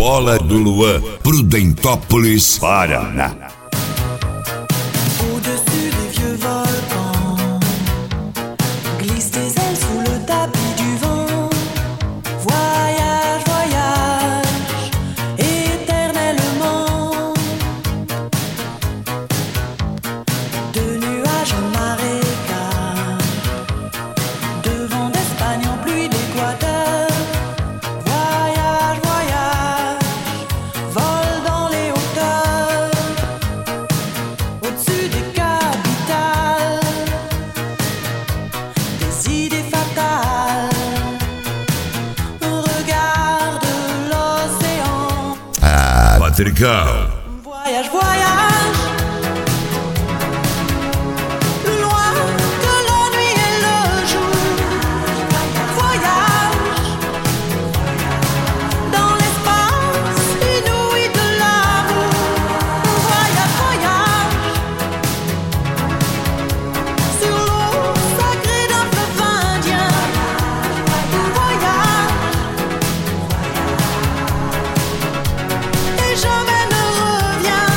Bola do Luan, Prudentópolis, Paraná. Au-dessus des vieux volcans, glisse tes ailes sous le tapis du vent. Voyage, voyage, éternellement. De nuages en marécage, de vent d'Espagne en pluie d'Équateur. Voyage, voyage, vole dans les hauteurs. Au-dessus des capitales, des idées fatales. Regarde l'océan. Patricão. Voyage, voyage, plus loin que la nuit et le jour. Voyage, dans l'espace inouï de l'amour. Voyage, voyage, sur l'eau sacrée d'un fleuve indien. Voyage, et jamais ne reviens.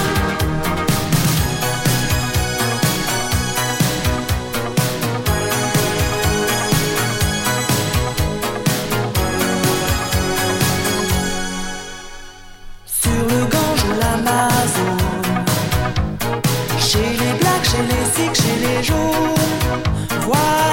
Sur le Gange ou l'Amazone, chez les Blacks, chez les Sikhs, chez les Jaunes. Voyage,